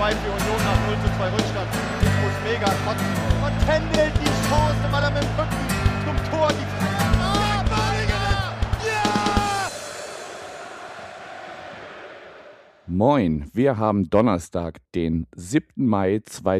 2 für Union nach 0:2 Rückstand. Ich muss mega kotzen. Und tändelt die Chance, weil er mit dem Rücken zum Tor die Moin, wir haben Donnerstag, den 7. Mai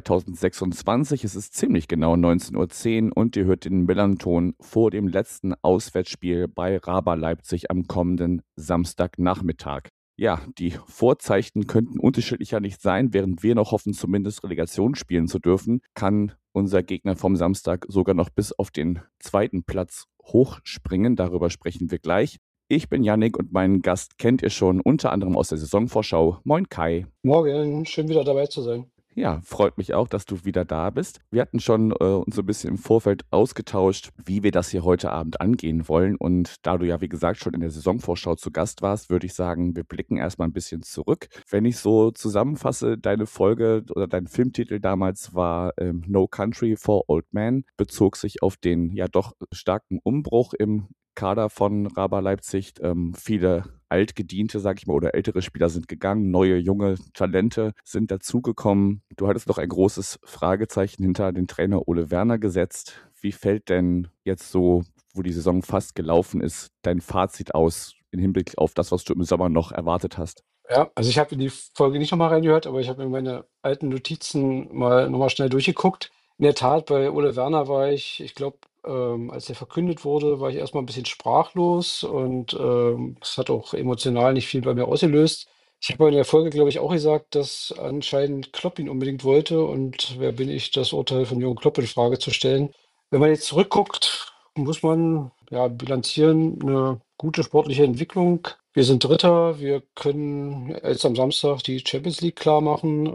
2026. Es ist ziemlich genau 19:10 Uhr und ihr hört den Millanton vor dem letzten Auswärtsspiel bei RB Leipzig am kommenden Samstagnachmittag. Ja, die Vorzeichen könnten unterschiedlicher nicht sein. Während wir noch hoffen, zumindest Relegation spielen zu dürfen, kann unser Gegner vom Samstag sogar noch bis auf den zweiten Platz hochspringen. Darüber sprechen wir gleich. Ich bin Yannick und meinen Gast kennt ihr schon, unter anderem aus der Saisonvorschau. Moin Kai. Morgen, schön wieder dabei zu sein. Ja, freut mich auch, dass du wieder da bist. Wir hatten schon uns so ein bisschen im Vorfeld ausgetauscht, wie wir das hier heute Abend angehen wollen. Und da du ja, wie gesagt, schon in der Saisonvorschau zu Gast warst, würde ich sagen, wir blicken erstmal ein bisschen zurück. Wenn ich so zusammenfasse, deine Folge oder dein Filmtitel damals war No Country for Old Men, bezog sich auf den ja doch starken Umbruch im Kader von RB Leipzig. Viele Altgediente, sag ich mal, oder ältere Spieler sind gegangen, neue, junge Talente sind dazugekommen. Du hattest noch ein großes Fragezeichen hinter den Trainer Ole Werner gesetzt. Wie fällt denn jetzt so, wo die Saison fast gelaufen ist, dein Fazit aus im Hinblick auf das, was du im Sommer noch erwartet hast? Ja, also ich habe in die Folge nicht nochmal reingehört, aber ich habe mir meine alten Notizen mal nochmal schnell durchgeguckt. In der Tat, bei Ole Werner war ich glaube, als er verkündet wurde, war ich erstmal ein bisschen sprachlos und es hat auch emotional nicht viel bei mir ausgelöst. Ich habe aber in der Folge, glaube ich, auch gesagt, dass anscheinend Klopp ihn unbedingt wollte und wer bin ich, das Urteil von Jürgen Klopp in Frage zu stellen. Wenn man jetzt zurückguckt, muss man ja bilanzieren, eine gute sportliche Entwicklung. Wir sind Dritter, wir können jetzt am Samstag die Champions League klar machen,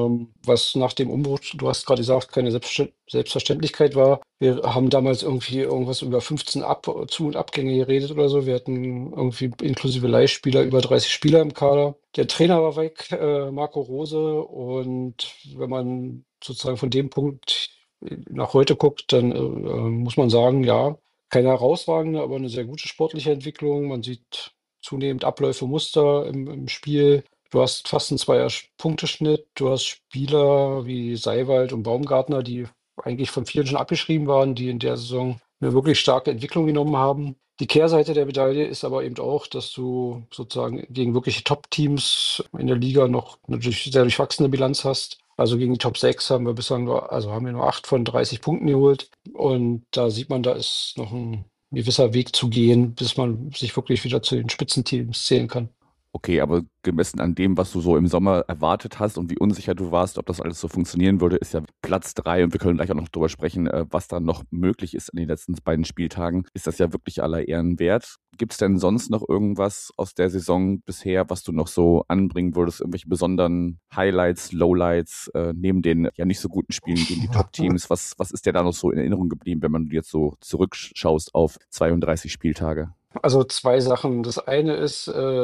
was nach dem Umbruch, du hast gerade gesagt, keine Selbstverständlichkeit war. Wir haben damals irgendwie irgendwas über 15 Zu- und Abgänge geredet oder so. Wir hatten irgendwie inklusive Leihspieler über 30 Spieler im Kader. Der Trainer war weg, Marco Rose. Und wenn man sozusagen von dem Punkt nach heute guckt, dann muss man sagen, ja, keine herausragende, aber eine sehr gute sportliche Entwicklung. Man sieht zunehmend Abläufe, Muster im Spiel. Du hast fast einen Zweier-Punkteschnitt. Du hast Spieler wie Seiwald und Baumgartner, die eigentlich von vielen schon abgeschrieben waren, die in der Saison eine wirklich starke Entwicklung genommen haben. Die Kehrseite der Medaille ist aber eben auch, dass du sozusagen gegen wirkliche Top-Teams in der Liga noch natürlich sehr durchwachsene Bilanz hast. Also gegen die Top 6 haben wir bislang nur, also haben wir nur 8 von 30 Punkten geholt. Und da sieht man, da ist noch ein gewisser Weg zu gehen, bis man sich wirklich wieder zu den Spitzenteams zählen kann. Okay, aber gemessen an dem, was du so im Sommer erwartet hast und wie unsicher du warst, ob das alles so funktionieren würde, ist ja Platz 3 und wir können gleich auch noch drüber sprechen, was da noch möglich ist in den letzten beiden Spieltagen, ist das ja wirklich aller Ehren wert. Gibt es denn sonst noch irgendwas aus der Saison bisher, was du noch so anbringen würdest, irgendwelche besonderen Highlights, Lowlights, neben den ja nicht so guten Spielen gegen die Top-Teams? Was ist dir da noch so in Erinnerung geblieben, wenn man jetzt so zurückschaust auf 32 Spieltage? Also zwei Sachen. Das eine ist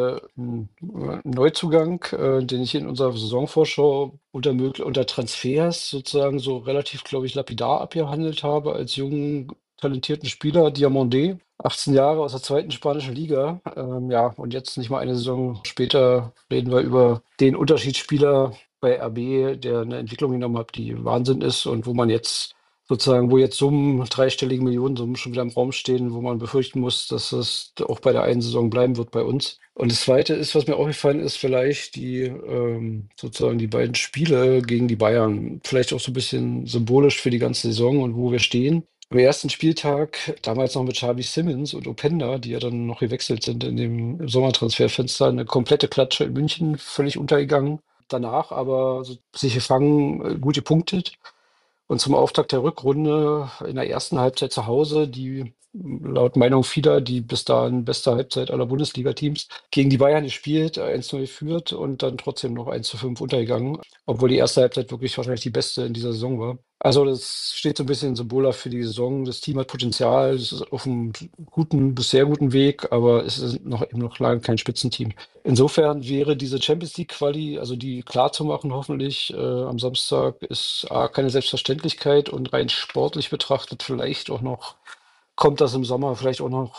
ein Neuzugang, den ich in unserer Saisonvorschau unter Transfers sozusagen so relativ, glaube ich, lapidar abgehandelt habe als jungen, talentierten Spieler, Diamandé, 18 Jahre aus der zweiten spanischen Liga. Ja, und jetzt nicht mal eine Saison später reden wir über den Unterschiedsspieler bei RB, der eine Entwicklung genommen hat, die Wahnsinn ist und wo man jetzt sozusagen, wo jetzt Summen, dreistellige Millionensummen schon wieder im Raum stehen, wo man befürchten muss, dass es auch bei der einen Saison bleiben wird bei uns. Und das Zweite ist, was mir aufgefallen ist, vielleicht sozusagen die beiden Spiele gegen die Bayern. Vielleicht auch so ein bisschen symbolisch für die ganze Saison und wo wir stehen. Am ersten Spieltag, damals noch mit Xavi Simons und Openda, die ja dann noch gewechselt sind in dem Sommertransferfenster, eine komplette Klatsche in München, völlig untergegangen. Danach aber so sich gefangen, gut gepunktet. Und zum Auftakt der Rückrunde in der ersten Halbzeit zu Hause, die laut Meinung vieler die bis dahin beste Halbzeit aller Bundesliga-Teams, gegen die Bayern gespielt, 1:0 geführt und dann trotzdem noch 1:5 untergegangen, obwohl die erste Halbzeit wirklich wahrscheinlich die beste in dieser Saison war. Also das steht so ein bisschen symbolhaft für die Saison. Das Team hat Potenzial, es ist auf einem guten bis sehr guten Weg, aber es ist eben noch lange kein Spitzenteam. Insofern wäre diese Champions League Quali, also die klar zu machen, hoffentlich am Samstag, ist A, keine Selbstverständlichkeit und rein sportlich betrachtet vielleicht auch noch, kommt das im Sommer vielleicht auch noch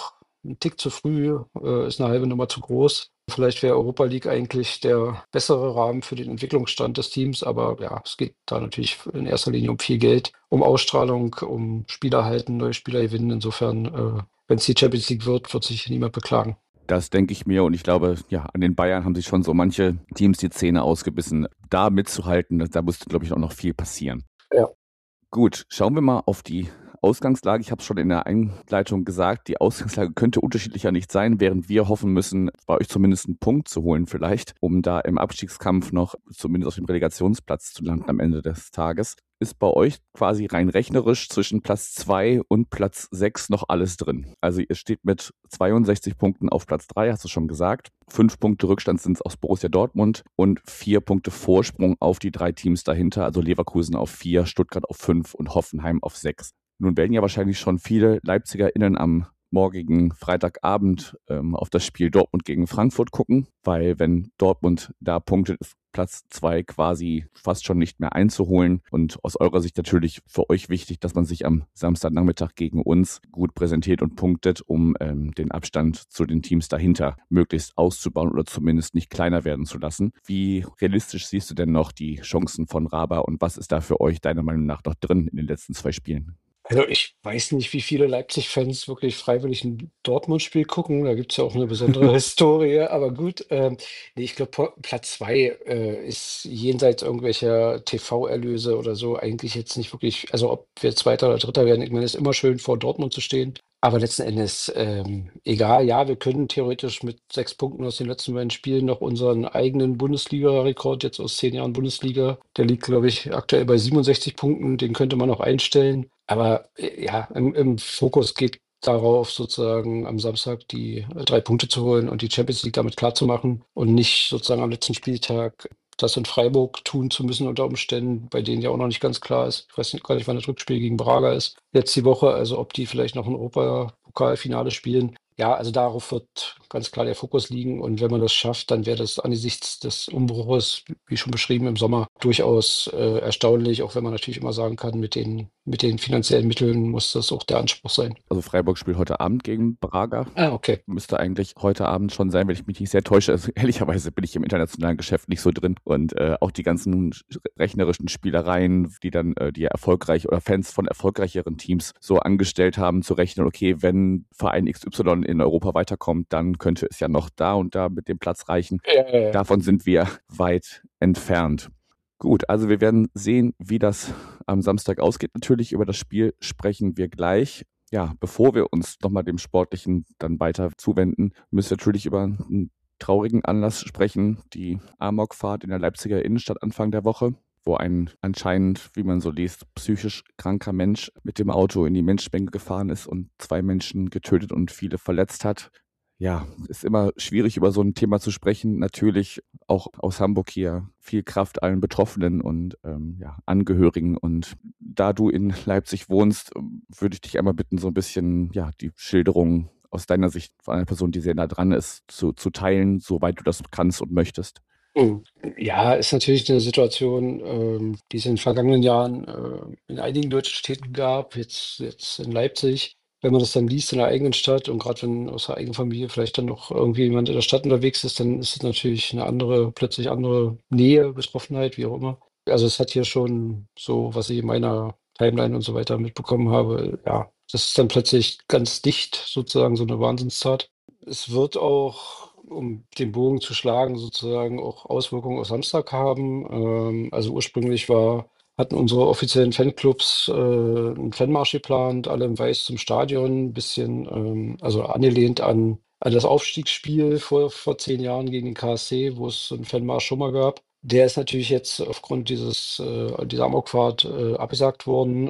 ein Tick zu früh, ist eine halbe Nummer zu groß. Vielleicht wäre Europa League eigentlich der bessere Rahmen für den Entwicklungsstand des Teams, aber ja, es geht da natürlich in erster Linie um viel Geld, um Ausstrahlung, um Spieler halten, neue Spieler gewinnen. Insofern, wenn es die Champions League wird, wird sich niemand beklagen. Das denke ich mir und ich glaube, ja, an den Bayern haben sich schon so manche Teams die Zähne ausgebissen. Da mitzuhalten, da musste, glaube ich, auch noch viel passieren. Ja. Gut, schauen wir mal auf die Ausgangslage. Ich habe es schon in der Einleitung gesagt, die Ausgangslage könnte unterschiedlicher nicht sein, während wir hoffen müssen, bei euch zumindest einen Punkt zu holen vielleicht, um da im Abstiegskampf noch zumindest auf dem Relegationsplatz zu landen am Ende des Tages. Ist bei euch quasi rein rechnerisch zwischen Platz 2 und Platz 6 noch alles drin. Also ihr steht mit 62 Punkten auf Platz 3, hast du schon gesagt. 5 Punkte Rückstand sind es aus Borussia Dortmund und 4 Punkte Vorsprung auf die 3 Teams dahinter, also Leverkusen auf 4, Stuttgart auf 5 und Hoffenheim auf 6. Nun werden ja wahrscheinlich schon viele LeipzigerInnen am morgigen Freitagabend auf das Spiel Dortmund gegen Frankfurt gucken, weil wenn Dortmund da punktet, ist Platz 2 quasi fast schon nicht mehr einzuholen. Und aus eurer Sicht natürlich für euch wichtig, dass man sich am Samstagnachmittag gegen uns gut präsentiert und punktet, um den Abstand zu den Teams dahinter möglichst auszubauen oder zumindest nicht kleiner werden zu lassen. Wie realistisch siehst du denn noch die Chancen von Raba und was ist da für euch deiner Meinung nach noch drin in den letzten 2 Spielen? Also ich weiß nicht, wie viele Leipzig-Fans wirklich freiwillig ein Dortmund-Spiel gucken. Da gibt es ja auch eine besondere Historie. Aber gut, nee, ich glaube, Platz 2 ist jenseits irgendwelcher TV-Erlöse oder so eigentlich jetzt nicht wirklich, also ob wir Zweiter oder Dritter werden, ich meine, es ist immer schön, vor Dortmund zu stehen. Aber letzten Endes, egal, ja, wir können theoretisch mit 6 Punkten aus den letzten beiden Spielen noch unseren eigenen Bundesliga-Rekord jetzt aus 10 Jahren Bundesliga, der liegt, glaube ich, aktuell bei 67 Punkten, den könnte man noch einstellen. Aber ja, im Fokus geht darauf, sozusagen am Samstag die 3 Punkte zu holen und die Champions League damit klarzumachen und nicht sozusagen am letzten Spieltag das in Freiburg tun zu müssen unter Umständen, bei denen ja auch noch nicht ganz klar ist. Ich weiß nicht, gar nicht, wann das Rückspiel gegen Braga ist. Jetzt die Woche, also ob die vielleicht noch ein Europapokalfinale spielen. Ja, also darauf wird ganz klar der Fokus liegen. Und wenn man das schafft, dann wäre das angesichts des Umbruches, wie schon beschrieben, im Sommer durchaus erstaunlich, auch wenn man natürlich immer sagen kann, mit den finanziellen Mitteln muss das auch der Anspruch sein. Also Freiburg spielt heute Abend gegen Braga. Ah, okay. Müsste eigentlich heute Abend schon sein, wenn ich mich nicht sehr täusche. Also ehrlicherweise bin ich im internationalen Geschäft nicht so drin. Und auch die ganzen rechnerischen Spielereien, die dann die erfolgreich oder Fans von erfolgreicheren Teams so angestellt haben, zu rechnen, okay, wenn Verein XY in Europa weiterkommt, dann könnte es ja noch da und da mit dem Platz reichen. Ja. Davon sind wir weit entfernt. Gut, also wir werden sehen, wie das am Samstag ausgeht. Natürlich über das Spiel sprechen wir gleich. Ja, bevor wir uns nochmal dem Sportlichen dann weiter zuwenden, müssen wir natürlich über einen traurigen Anlass sprechen. Die Amokfahrt in der Leipziger Innenstadt Anfang der Woche, wo ein anscheinend, wie man so liest, psychisch kranker Mensch mit dem Auto in die Menschenmenge gefahren ist und 2 Menschen getötet und viele verletzt hat. Ja, ist immer schwierig, über so ein Thema zu sprechen. Natürlich auch aus Hamburg hier viel Kraft allen Betroffenen und ja, Angehörigen. Und da du in Leipzig wohnst, würde ich dich einmal bitten, so ein bisschen ja, die Schilderung aus deiner Sicht von einer Person, die sehr nah dran ist, zu teilen, soweit du das kannst und möchtest. Mhm. Ja, ist natürlich eine Situation, die es in den vergangenen Jahren in einigen deutschen Städten gab, jetzt in Leipzig. Wenn man das dann liest in der eigenen Stadt und gerade wenn aus der eigenen Familie vielleicht dann noch irgendwie jemand in der Stadt unterwegs ist, dann ist es natürlich eine andere, plötzlich andere Nähe, Betroffenheit, wie auch immer. Also es hat hier schon so, was ich in meiner Timeline und so weiter mitbekommen habe, ja, das ist dann plötzlich ganz dicht, sozusagen so eine Wahnsinnstat. Es wird auch, um den Bogen zu schlagen, sozusagen auch Auswirkungen auf Samstag haben. Also ursprünglich hatten unsere offiziellen Fanclubs einen Fanmarsch geplant, alle in Weiß zum Stadion, ein bisschen, also angelehnt an das Aufstiegsspiel vor 10 Jahren gegen den KSC, wo es so einen Fanmarsch schon mal gab. Der ist natürlich jetzt aufgrund dieser Amokfahrt abgesagt worden,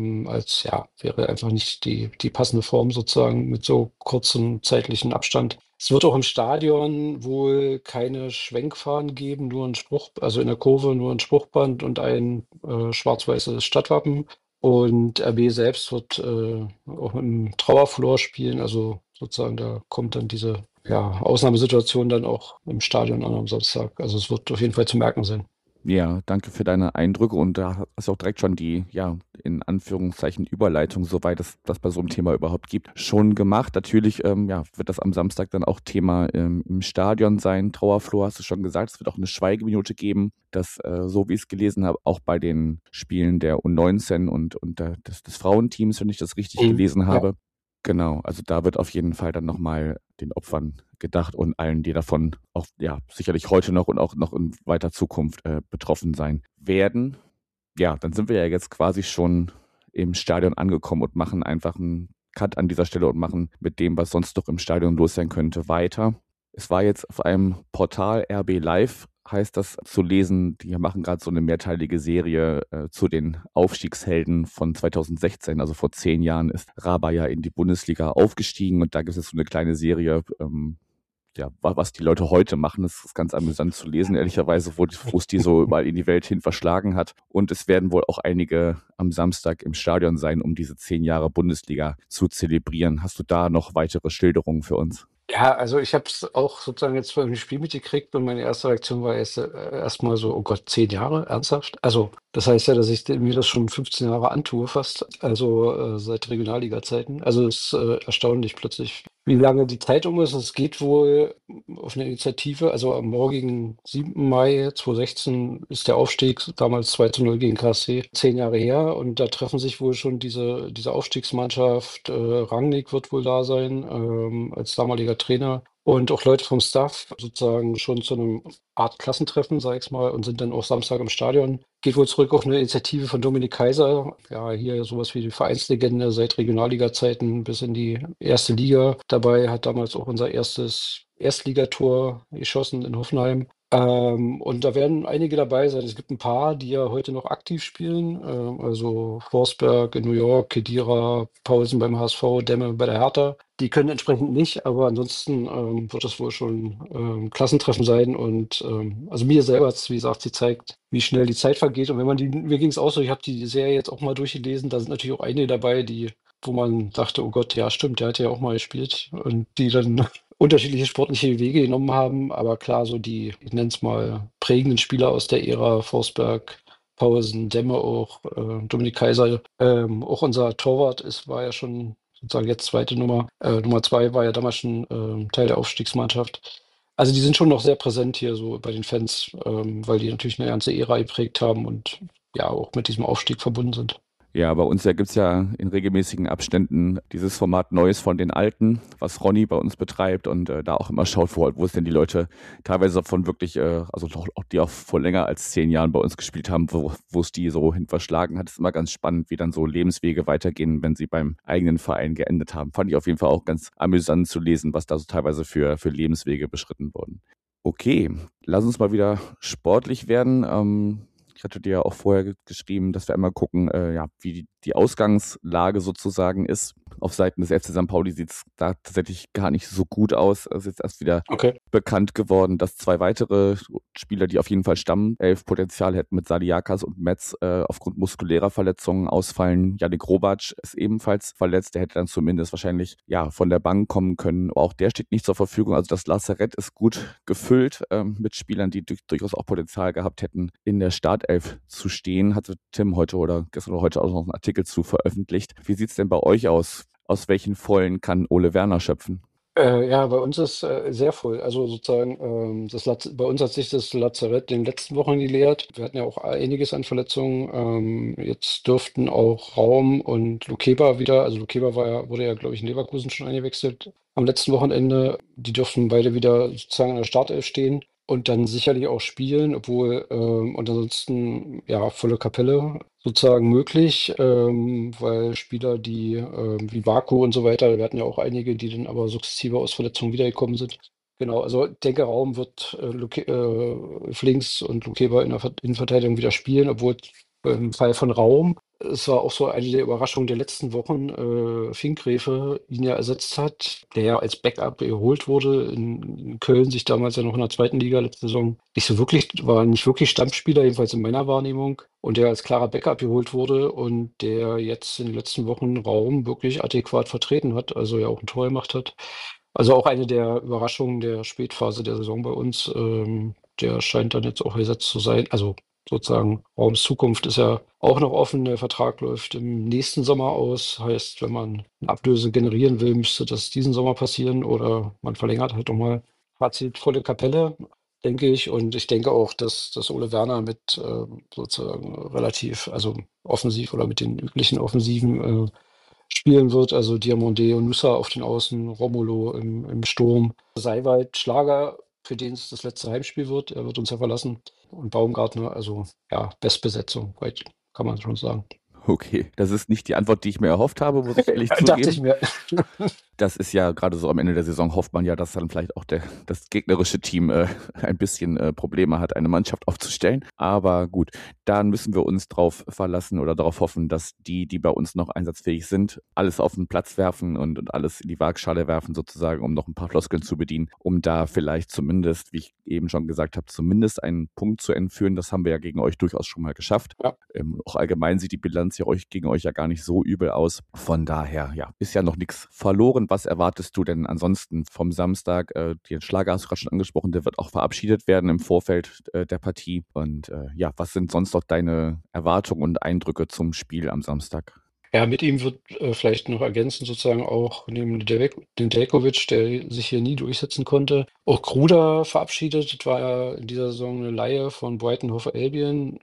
als ja, wäre einfach nicht die passende Form sozusagen mit so kurzem zeitlichen Abstand. Es wird auch im Stadion wohl keine Schwenkfahnen geben, nur ein also in der Kurve nur ein Spruchband und ein schwarz-weißes Stadtwappen. Und RB selbst wird auch mit einem Trauerflor spielen, also sozusagen da kommt dann diese ja, Ausnahmesituation dann auch im Stadion an am Samstag. Also es wird auf jeden Fall zu merken sein. Ja, danke für deine Eindrücke und da hast du auch direkt schon die, ja, in Anführungszeichen Überleitung, soweit es das bei so einem Thema überhaupt gibt, schon gemacht. Natürlich, ja, wird das am Samstag dann auch Thema im Stadion sein. Trauerflor hast du schon gesagt, es wird auch eine Schweigeminute geben, dass, so wie ich es gelesen habe, auch bei den Spielen der U19 und des Frauenteams, wenn ich das richtig Mhm. gelesen Ja. habe. Genau, also da wird auf jeden Fall dann nochmal den Opfern gedacht und allen, die davon auch ja sicherlich heute noch und auch noch in weiter Zukunft betroffen sein werden. Ja, dann sind wir ja jetzt quasi schon im Stadion angekommen und machen einfach einen Cut an dieser Stelle und machen mit dem, was sonst noch im Stadion los sein könnte, weiter. Es war jetzt auf einem Portal RB Live, heißt das, zu lesen. Die machen gerade so eine mehrteilige Serie zu den Aufstiegshelden von 2016. Also vor 10 Jahren ist Raba ja in die Bundesliga aufgestiegen und da gibt es jetzt so eine kleine Serie, ja, was die Leute heute machen. Das ist ganz amüsant zu lesen, ehrlicherweise, wo es die so überall in die Welt hin verschlagen hat. Und es werden wohl auch einige am Samstag im Stadion sein, um diese 10 Jahre Bundesliga zu zelebrieren. Hast du da noch weitere Schilderungen für uns? Ja, also ich habe es auch sozusagen jetzt vor dem Spiel mitgekriegt und meine erste Reaktion war erstmal so, oh Gott, 10 Jahre, ernsthaft? Also das heißt ja, dass ich mir das schon 15 Jahre antue fast, also seit Regionalliga-Zeiten. Also es ist erstaunlich plötzlich, wie lange die Zeit um ist. Es geht wohl auf eine Initiative, also am morgigen 7. Mai 2016 ist der Aufstieg, damals 2:0 gegen KSC, 10 Jahre her und da treffen sich wohl schon diese Aufstiegsmannschaft. Rangnick wird wohl da sein, als damaliger Trainer und auch Leute vom Staff sozusagen schon zu einem Art Klassentreffen, sag ich's mal, und sind dann auch Samstag im Stadion. Geht wohl zurück auf eine Initiative von Dominik Kaiser. Ja, hier sowas wie die Vereinslegende seit Regionalliga-Zeiten bis in die erste Liga. Dabei hat damals auch unser erstes Erstligator geschossen in Hoffenheim. Und da werden einige dabei sein. Es gibt ein paar, die ja heute noch aktiv spielen. Also Forsberg in New York, Khedira, Paulsen beim HSV, Demme bei der Hertha. Die können entsprechend nicht, aber ansonsten wird das wohl schon Klassentreffen sein. Und also mir selber hat es, wie gesagt, sie zeigt, wie schnell die Zeit vergeht. Und wenn man mir ging es auch so, ich habe die Serie jetzt auch mal durchgelesen, da sind natürlich auch einige dabei, wo man dachte, oh Gott, ja stimmt, der hat ja auch mal gespielt. Und die dann unterschiedliche sportliche Wege genommen haben. Aber klar, so die, ich nenne es mal, prägenden Spieler aus der Ära Forsberg, Paulsen, Demme auch, Dominik Kaiser, auch unser Torwart war ja schon sozusagen jetzt zweite Nummer. Nummer zwei war ja damals schon Teil der Aufstiegsmannschaft. Also die sind schon noch sehr präsent hier so bei den Fans, weil die natürlich eine ganze Ära geprägt haben und ja auch mit diesem Aufstieg verbunden sind. Ja, bei uns gibt es ja in regelmäßigen Abständen dieses Format Neues von den Alten, was Ronny bei uns betreibt und da auch immer schaut, wo es denn die Leute teilweise von wirklich, also auch die auch vor länger als 10 Jahren bei uns gespielt haben, wo es die so hin verschlagen hat. Es ist immer ganz spannend, wie dann so Lebenswege weitergehen, wenn sie beim eigenen Verein geendet haben. Fand ich auf jeden Fall auch ganz amüsant zu lesen, was da so teilweise für Lebenswege beschritten wurden. Okay, lass uns mal wieder sportlich werden. Ich hatte dir ja auch vorher geschrieben, dass wir einmal gucken, ja, wie die Ausgangslage sozusagen ist. Auf Seiten des FC St. Pauli sieht es da tatsächlich gar nicht so gut aus. Es ist jetzt erst wieder Okay. bekannt geworden, dass 2 weitere Spieler, die auf jeden Fall Stammelf-Potenzial hätten, mit Saliakas und Metz aufgrund muskulärer Verletzungen ausfallen. Yannick Robac ist ebenfalls verletzt. Der hätte dann zumindest wahrscheinlich ja von der Bank kommen können. Aber auch der steht nicht zur Verfügung. Also das Lazarett ist gut gefüllt mit Spielern, die durchaus auch Potenzial gehabt hätten, in der Startelf zu stehen. Hatte Tim heute oder gestern oder heute auch noch einen Artikel zu veröffentlicht. Wie sieht es denn bei euch aus? Aus welchen Vollen kann Ole Werner schöpfen? Ja, bei uns ist sehr voll. Also sozusagen, bei uns hat sich das Lazarett in den letzten Wochen geleert. Wir hatten ja auch einiges an Verletzungen. Jetzt dürften auch Raum und Lukeba wieder, also Lukeba wurde ja, glaube ich, in Leverkusen schon eingewechselt am letzten Wochenende. Die dürften beide wieder sozusagen in der Startelf stehen und dann sicherlich auch spielen, obwohl, und ansonsten, ja, volle Kapelle sozusagen möglich, weil Spieler, die wie Baku und so weiter, wir hatten ja auch einige, die dann aber sukzessive aus Verletzungen wiedergekommen sind. Genau, also ich denke, Raum wird Flinks und Lukeba in der Innenverteidigung wieder spielen, obwohl im Fall von Raum, es war auch so eine der Überraschungen der letzten Wochen, Finkgräfe ihn ja ersetzt hat, der ja als Backup geholt wurde in Köln, sich damals ja noch in der zweiten Liga letzte Saison war nicht wirklich Stammspieler, jedenfalls in meiner Wahrnehmung, und der als klarer Backup geholt wurde und der jetzt in den letzten Wochen Raum wirklich adäquat vertreten hat, also ja auch ein Tor gemacht hat. Also auch eine der Überraschungen der Spätphase der Saison bei uns. Der scheint dann jetzt auch gesetzt zu sein. Also sozusagen Raums Zukunft ist ja auch noch offen. Der Vertrag läuft im nächsten Sommer aus. Heißt, wenn man eine Ablöse generieren will, müsste das diesen Sommer passieren oder man verlängert halt nochmal. Fazit volle Kapelle, denke ich. Und ich denke auch, dass Ole Werner mit sozusagen relativ, also offensiv oder mit den üblichen Offensiven spielen wird. Also Diomande und Nusa auf den Außen, Romulo im Sturm. Seiwald, Schlager, für den es das letzte Heimspiel wird. Er wird uns ja verlassen. Und Baumgartner, also ja, Bestbesetzung, kann man schon sagen. Okay, das ist nicht die Antwort, die ich mir erhofft habe, muss ich ehrlich Dachte ich zugeben. mir. Das ist ja gerade so am Ende der Saison, hofft man ja, dass dann vielleicht auch das gegnerische Team ein bisschen Probleme hat, eine Mannschaft aufzustellen. Aber gut, dann müssen wir uns darauf verlassen oder darauf hoffen, dass die bei uns noch einsatzfähig sind, alles auf den Platz werfen und alles in die Waagschale werfen sozusagen, um noch ein paar Floskeln zu bedienen, um da vielleicht zumindest, wie ich eben schon gesagt habe, zumindest einen Punkt zu entführen. Das haben wir ja gegen euch durchaus schon mal geschafft. Ja. Auch allgemein sieht die Bilanz ja gegen euch ja gar nicht so übel aus. Von daher, ja, ist ja noch nichts verloren. Was erwartest du denn ansonsten vom Samstag? Den Schlager hast du gerade schon angesprochen, der wird auch verabschiedet werden im Vorfeld der Partie. Und ja, was sind sonst noch deine Erwartungen und Eindrücke zum Spiel am Samstag? Ja, mit ihm wird vielleicht noch ergänzen, sozusagen auch neben Nedeljkovic, der sich hier nie durchsetzen konnte. Auch Gruda verabschiedet, das war ja in dieser Saison eine Leihe von Brighton Hove Albion.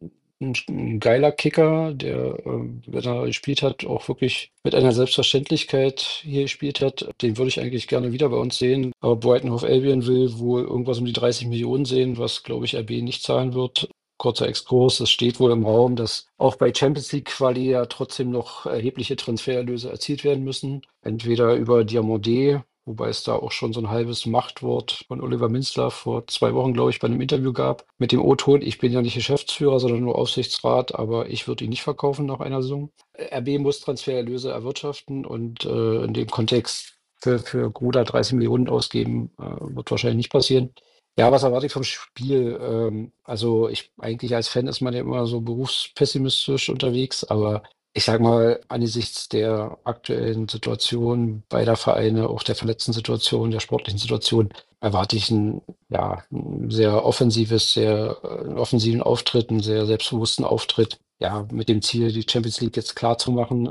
Ein geiler Kicker, der, wenn er gespielt hat, auch wirklich mit einer Selbstverständlichkeit hier gespielt hat. Den würde ich eigentlich gerne wieder bei uns sehen. Aber Brighton Hove Albion will wohl irgendwas um die 30 Millionen sehen, was, glaube ich, RB nicht zahlen wird. Kurzer Exkurs, es steht wohl im Raum, dass auch bei Champions League Quali ja trotzdem noch erhebliche Transfererlöse erzielt werden müssen. Entweder über Diomande, wobei es da auch schon so ein halbes Machtwort von Oliver Minzlaff vor 2 Wochen, glaube ich, bei einem Interview gab, mit dem O-Ton: Ich bin ja nicht Geschäftsführer, sondern nur Aufsichtsrat, aber ich würde ihn nicht verkaufen nach einer Saison. RB muss Transfererlöse erwirtschaften und in dem Kontext für Gruda 30 Millionen ausgeben, wird wahrscheinlich nicht passieren. Ja, was erwarte ich vom Spiel? Also eigentlich als Fan ist man ja immer so berufspessimistisch unterwegs, aber ich sage mal, angesichts der aktuellen Situation beider Vereine, auch der verletzten Situation, der sportlichen Situation, erwarte ich ja, ein sehr einen offensiven Auftritt, einen sehr selbstbewussten Auftritt, ja, mit dem Ziel, die Champions League jetzt klar zu machen.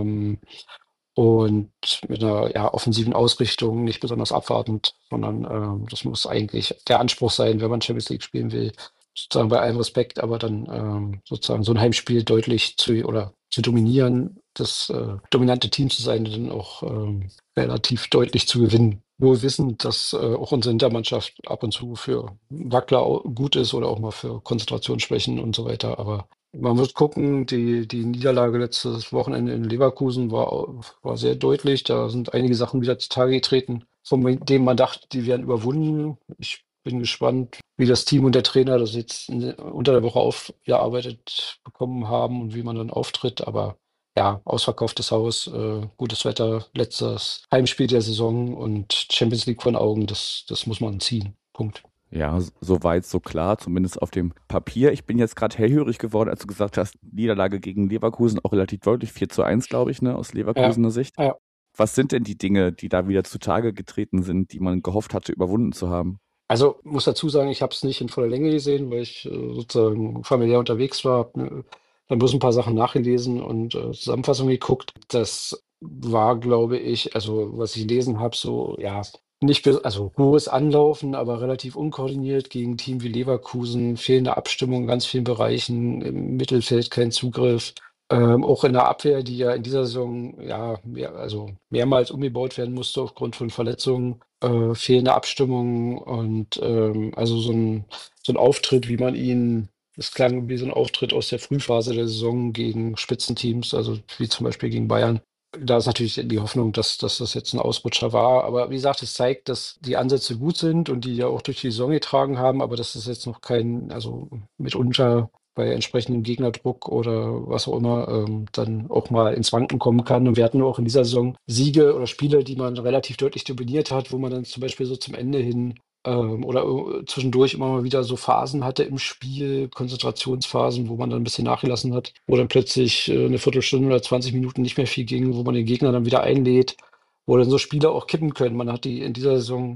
Und mit einer ja, offensiven Ausrichtung, nicht besonders abwartend, sondern das muss eigentlich der Anspruch sein, wenn man Champions League spielen will. Sozusagen bei allem Respekt, aber dann sozusagen so ein Heimspiel deutlich zu dominieren, das dominante Team zu sein und dann auch relativ deutlich zu gewinnen. Wohl wissend, dass auch unsere Hintermannschaft ab und zu für Wackler gut ist oder auch mal für Konzentrationsschwächen und so weiter. Aber man wird gucken, die Niederlage letztes Wochenende in Leverkusen war sehr deutlich. Da sind einige Sachen wieder zutage getreten, von denen man dachte, die wären überwunden. Ich bin gespannt, wie das Team und der Trainer das jetzt unter der Woche aufgearbeitet bekommen haben und wie man dann auftritt. Aber ja, ausverkauftes Haus, gutes Wetter, letztes Heimspiel der Saison und Champions League vor den Augen, das muss man ziehen. Punkt. Ja, so weit, so klar, zumindest auf dem Papier. Ich bin jetzt gerade hellhörig geworden, als du gesagt hast, Niederlage gegen Leverkusen, auch relativ deutlich, 4:1, glaube ich, ne, aus Ja, Leverkusener Sicht. ja. Was sind denn die Dinge, die da wieder zutage getreten sind, die man gehofft hatte, überwunden zu haben? Also muss dazu sagen, ich habe es nicht in voller Länge gesehen, weil ich sozusagen familiär unterwegs war. Hab, dann bloß ein paar Sachen nachgelesen und Zusammenfassungen geguckt. Das war, glaube ich, also was ich gelesen habe, so ja, nicht, also hohes Anlaufen, aber relativ unkoordiniert gegen ein Team wie Leverkusen, fehlende Abstimmung in ganz vielen Bereichen, im Mittelfeld kein Zugriff. Auch in der Abwehr, die ja in dieser Saison ja also mehrmals umgebaut werden musste aufgrund von Verletzungen, fehlende Abstimmung und also so ein Auftritt, wie man ihn, es klang wie so ein Auftritt aus der Frühphase der Saison gegen Spitzenteams, also wie zum Beispiel gegen Bayern. Da ist natürlich die Hoffnung, dass das jetzt ein Ausrutscher war. Aber wie gesagt, es zeigt, dass die Ansätze gut sind und die ja auch durch die Saison getragen haben, aber dass es jetzt noch also mitunter bei entsprechendem Gegnerdruck oder was auch immer dann auch mal ins Wanken kommen kann. Und wir hatten auch in dieser Saison Siege oder Spiele, die man relativ deutlich dominiert hat, wo man dann zum Beispiel so zum Ende hin oder zwischendurch immer mal wieder so Phasen hatte im Spiel, Konzentrationsphasen, wo man dann ein bisschen nachgelassen hat, wo dann plötzlich eine Viertelstunde oder 20 Minuten nicht mehr viel ging, wo man den Gegner dann wieder einlädt, wo dann so Spiele auch kippen können. Man hat die in dieser Saison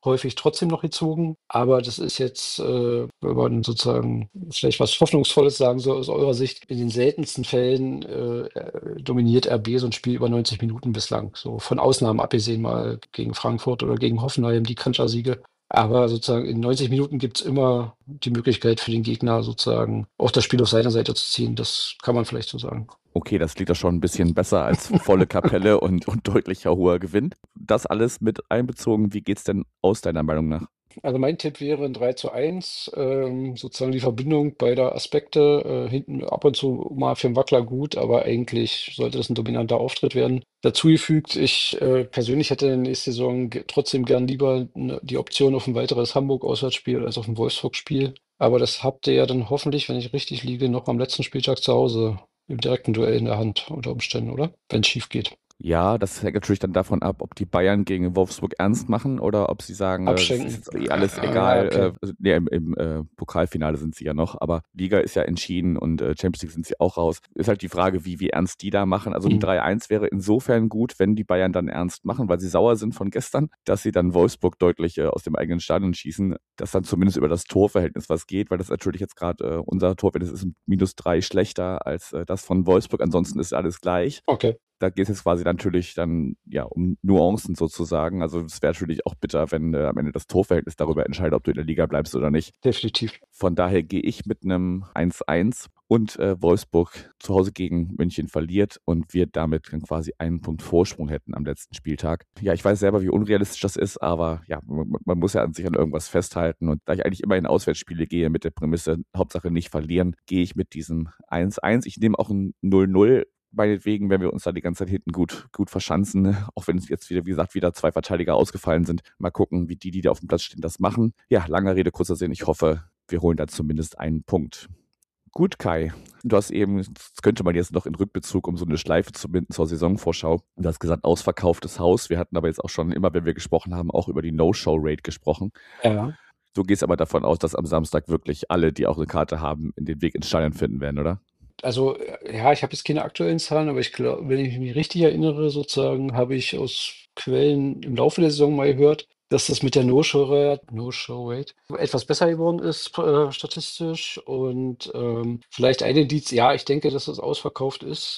häufig trotzdem noch gezogen. Aber das ist jetzt, wenn man sozusagen vielleicht was Hoffnungsvolles sagen soll aus eurer Sicht, in den seltensten Fällen dominiert RB so ein Spiel über 90 Minuten bislang. So von Ausnahmen abgesehen mal gegen Frankfurt oder gegen Hoffenheim, die Kantersiege. Aber sozusagen in 90 Minuten gibt es immer die Möglichkeit für den Gegner sozusagen auch das Spiel auf seiner Seite zu ziehen. Das kann man vielleicht so sagen. Okay, das klingt doch schon ein bisschen besser als volle Kapelle und deutlicher hoher Gewinn. Das alles mit einbezogen, wie geht's denn aus deiner Meinung nach? Also mein Tipp wäre ein 3:1, sozusagen die Verbindung beider Aspekte, hinten ab und zu mal für 'n Wackler gut, aber eigentlich sollte das ein dominanter Auftritt werden. Dazugefügt, ich, persönlich hätte nächste Saison trotzdem gern lieber die Option auf ein weiteres Hamburg-Auswärtsspiel als auf ein Wolfsburg-Spiel. Aber das habt ihr ja dann hoffentlich, wenn ich richtig liege, noch am letzten Spieltag zu Hause im direkten Duell in der Hand unter Umständen, oder? Wenn es schief geht. Ja, das hängt natürlich dann davon ab, ob die Bayern gegen Wolfsburg ernst machen oder ob sie sagen, das ist Abschenken. jetzt alles Ah, ja, egal. okay. Also, nee, im Pokalfinale sind sie ja noch, aber Liga ist ja entschieden und Champions League sind sie auch raus. Ist halt die Frage, wie ernst die da machen. Also ein Mhm. 3-1 wäre insofern gut, wenn die Bayern dann ernst machen, weil sie sauer sind von gestern, dass sie dann Wolfsburg deutlich aus dem eigenen Stadion schießen, dass dann zumindest über das Torverhältnis was geht, weil das natürlich jetzt gerade unser Torverhältnis ist -3 schlechter als das von Wolfsburg. Ansonsten ist alles gleich. Okay, Da geht es jetzt quasi natürlich dann ja um Nuancen sozusagen. Also es wäre natürlich auch bitter, wenn am Ende das Torverhältnis darüber entscheidet, ob du in der Liga bleibst oder nicht. definitiv. Von daher gehe ich mit einem 1-1 und Wolfsburg zu Hause gegen München verliert und wir damit dann quasi einen Punkt Vorsprung hätten am letzten Spieltag. Ja, ich weiß selber, wie unrealistisch das ist, aber ja, man muss ja an sich an irgendwas festhalten. Und da ich eigentlich immer in Auswärtsspiele gehe mit der Prämisse, Hauptsache nicht verlieren, gehe ich mit diesem 1-1. Ich nehme auch ein 0-0. Meinetwegen, wenn wir uns da die ganze Zeit hinten gut verschanzen, ne? Auch wenn es jetzt wieder, wie gesagt, wieder 2 Verteidiger ausgefallen sind. Mal gucken, wie die da auf dem Platz stehen, das machen. Ja, langer Rede, kurzer Sinn. Ich hoffe, wir holen da zumindest einen Punkt. Gut, Kai. Du hast eben, das könnte man jetzt noch in Rückbezug, um so eine Schleife zu binden zur Saisonvorschau. Du hast gesagt, ausverkauftes Haus. Wir hatten aber jetzt auch schon immer, wenn wir gesprochen haben, auch über die No-Show-Rate gesprochen. Ja. Du gehst aber davon aus, dass am Samstag wirklich alle, die auch eine Karte haben, den Weg ins Stadion finden werden, oder? Also, ja, ich habe jetzt keine aktuellen Zahlen, aber ich glaube, wenn ich mich richtig erinnere, sozusagen, habe ich aus Quellen im Laufe der Saison mal gehört, dass das mit der No-Show-Rate etwas besser geworden ist, statistisch. Und vielleicht ein Indiz, ja, ich denke, dass es ausverkauft ist.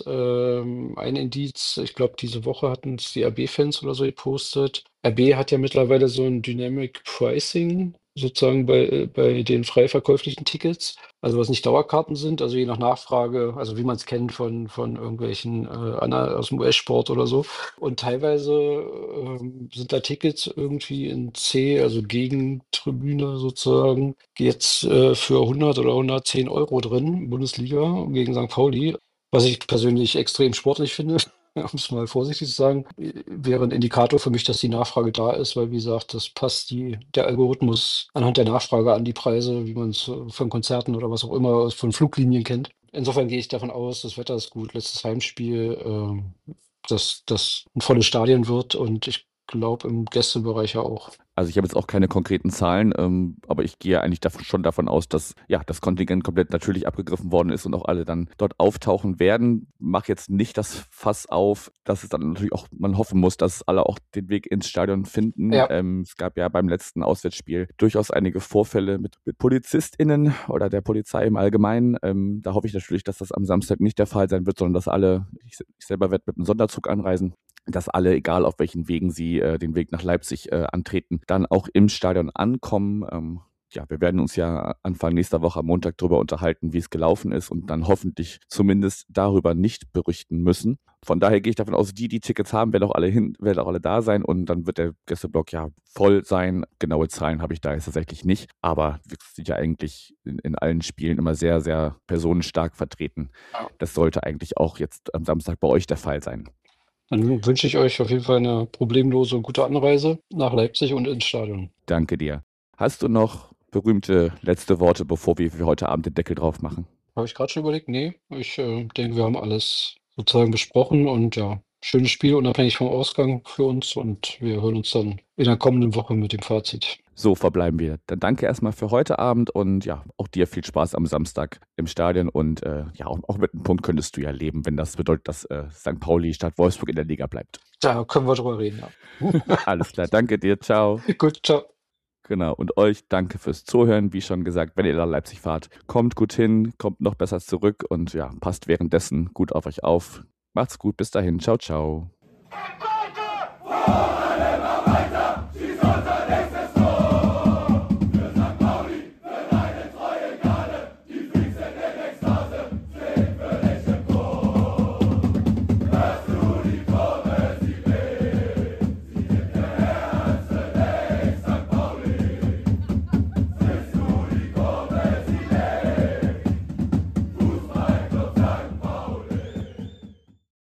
Ein Indiz, ich glaube, diese Woche hatten es die RB-Fans oder so gepostet. RB hat ja mittlerweile so ein Dynamic Pricing sozusagen bei den frei verkäuflichen Tickets. Also was nicht Dauerkarten sind, also je nach Nachfrage, also wie man es kennt von irgendwelchen aus dem US-Sport oder so. Und teilweise sind da Tickets irgendwie in C, also Gegentribüne sozusagen, jetzt für 100 oder 110 Euro drin, Bundesliga gegen St. Pauli, was ich persönlich extrem sportlich finde. Um es mal vorsichtig zu sagen, wäre ein Indikator für mich, dass die Nachfrage da ist, weil wie gesagt, das passt der Algorithmus anhand der Nachfrage an die Preise, wie man es von Konzerten oder was auch immer von Fluglinien kennt. Insofern gehe ich davon aus, das Wetter ist gut, letztes Heimspiel, dass das ein volles Stadion wird und ich glaube im Gästebereich ja auch. Also ich habe jetzt auch keine konkreten Zahlen, aber ich gehe eigentlich schon davon aus, dass ja das Kontingent komplett natürlich abgegriffen worden ist und auch alle dann dort auftauchen werden. Mach jetzt nicht das Fass auf, dass es dann natürlich auch man hoffen muss, dass alle auch den Weg ins Stadion finden. Ja. Es gab ja beim letzten Auswärtsspiel durchaus einige Vorfälle mit PolizistInnen oder der Polizei im Allgemeinen. Da hoffe ich natürlich, dass das am Samstag nicht der Fall sein wird, sondern dass alle, ich selber werde mit einem Sonderzug anreisen, dass alle, egal auf welchen Wegen sie den Weg nach Leipzig antreten, dann auch im Stadion ankommen. Ja, wir werden uns ja Anfang nächster Woche am Montag darüber unterhalten, wie es gelaufen ist und dann hoffentlich zumindest darüber nicht berichten müssen. Von daher gehe ich davon aus, die Tickets haben, werden auch alle da sein und dann wird der Gästeblock ja voll sein. Genaue Zahlen habe ich da jetzt tatsächlich nicht, aber wir sind ja eigentlich in allen Spielen immer sehr, sehr personenstark vertreten. Ja. Das sollte eigentlich auch jetzt am Samstag bei euch der Fall sein. Dann wünsche ich euch auf jeden Fall eine problemlose und gute Anreise nach Leipzig und ins Stadion. Danke dir. Hast du noch berühmte letzte Worte, bevor wir für heute Abend den Deckel drauf machen? Habe ich gerade schon überlegt? Nee, ich denke, wir haben alles sozusagen besprochen und ja, schönes Spiel, unabhängig vom Ausgang für uns und wir hören uns dann in der kommenden Woche mit dem Fazit. So verbleiben wir. Dann danke erstmal für heute Abend und ja, auch dir viel Spaß am Samstag im Stadion und ja, auch mit einem Punkt könntest du ja leben, wenn das bedeutet, dass St. Pauli statt Wolfsburg in der Liga bleibt. Da können wir drüber reden, ja. Alles klar, danke dir, ciao. Gut, ciao. Genau, und euch danke fürs Zuhören. Wie schon gesagt, wenn ihr nach Leipzig fahrt, kommt gut hin, kommt noch besser zurück und ja, passt währenddessen gut auf euch auf. Macht's gut, bis dahin, ciao, ciao.